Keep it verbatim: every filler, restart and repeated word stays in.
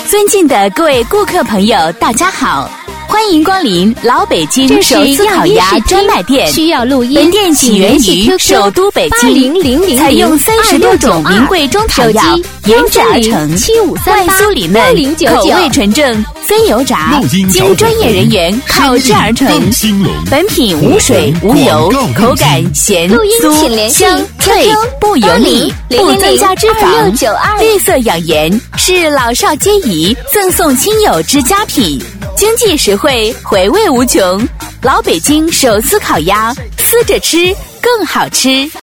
尊敬的各位顾客朋友，大家好，欢迎光临老北京手撕烤鸭专卖店。 需要录音。 本店起源于首都北京，采用三十多种名贵中草药研制而成，外酥里嫩，口味纯正，非油炸，经专业人员烤制而成。本品无水无油，口感咸酥香脆，不油腻，不增加脂肪，绿色养颜，是老少皆宜，赠送亲友之佳品。经济实惠，回味无穷。老北京手撕烤鸭，撕着吃更好吃。